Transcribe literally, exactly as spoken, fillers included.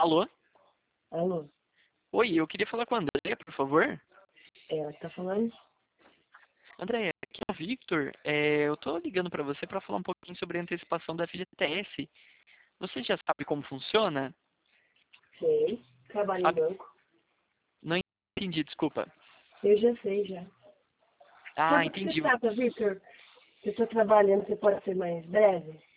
Alô? Alô? Oi, eu queria falar com a Andréia, por favor. É ela que tá falando? Andréia, aqui é o Victor. É, eu tô ligando para você para falar um pouquinho sobre a antecipação da F G T S. Você já sabe como funciona? Sei. Trabalho em Sabe? banco. Não entendi, desculpa. Eu já sei, já. Ah, Sabe o que se entendi. trata, Victor? Eu tô trabalhando, você pode ser mais breve?